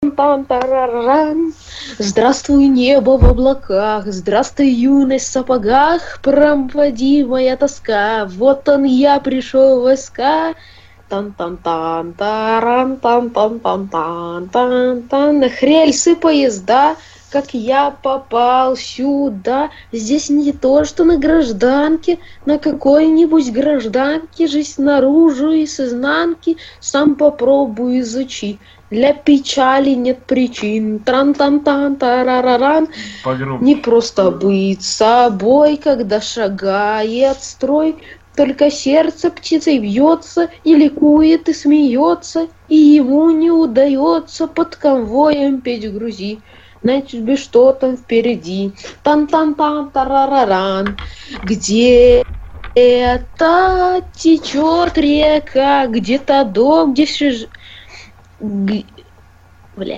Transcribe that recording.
Тан-тан-тан-тараран. Здравствуй, небо в облаках, здравствуй, юность в сапогах, проводи моя тоска, вот он я пришел в войска. Тан-тан-тан, таран, тан-тан-тан-тан-тан-тан. Рельсы поезда, как я попал сюда. Здесь не то, что на гражданке, на какой-нибудь гражданке. Жизнь наружу и с изнанки, сам попробуй изучи. Для печали нет причин. Тран-тан-тан-тарараран. Не просто быть собой, когда шагает строй. Только сердце птицей бьется, и ликует, и смеется, и ему не удается под конвоем петь в грузи. Значит, бы что там впереди. Тан-тан-тан-тарараран. Где-то течет река, где-то дом, где все...